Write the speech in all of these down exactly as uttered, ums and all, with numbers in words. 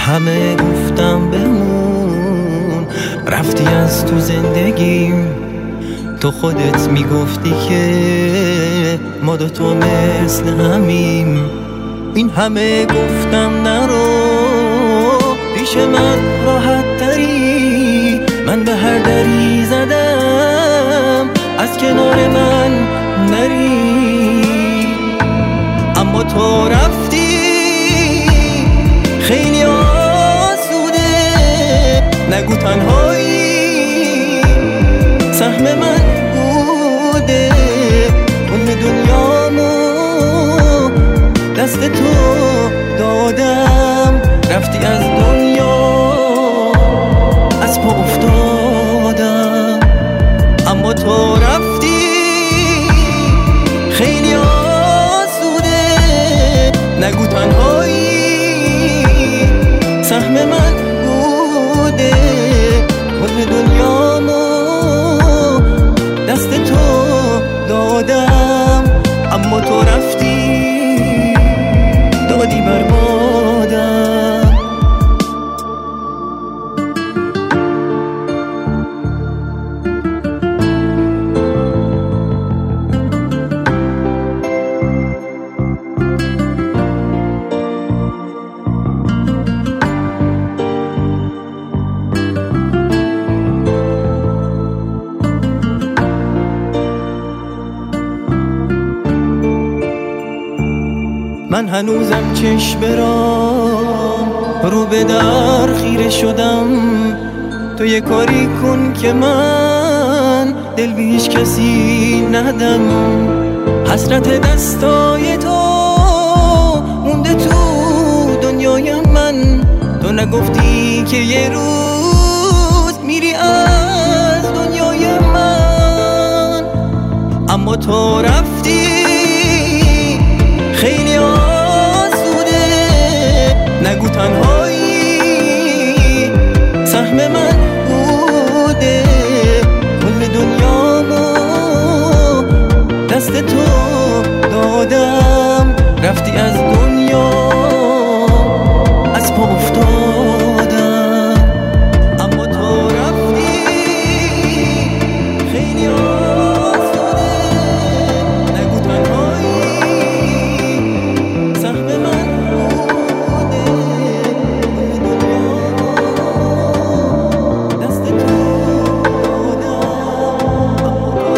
همه گفتم بمون، رفتی از تو زندگیم. تو خودت میگفتی که ما دو تو مثل همیم. این همه گفتم نرو، پیش من راحت تری. من به هر دری زدم از کنار من نری، اما تو رفتی خیلی آسوده. نگو تنهایی سهم من بوده، کل دنیامو دست تو دادم. رفتی از دنیا از پا افتادم، اما تو رفتی خیلی آسوده. نگو تنهایی سهم من بوده، کل دنیامو دست تو دادم، اما تو رفتی دادی بربادم. من هنوزم چشم برام رو به در خیره شدم. تو یه کاری کن که من دل به هیچ کسی ندم. حسرت دستای تو مونده تو دنیای من. تو نگفتی که یه روز میری از دنیای من، اما تو رفتی خیلی آسوده. نگو تنهایی سهم من بوده، کل دنیامو دست تو دادم. رفتی از دنیا از پا افتادم، اما تو رفتی خیلی آسوده. نگو تنهایی سهم من بوده، کل دنیامو دست تو دادم، اما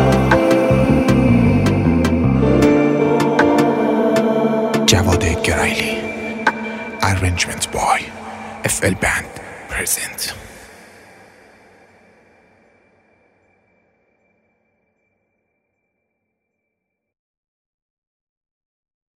تو رفتی. جواد گرایلی. Arrangement by اف ال Band present.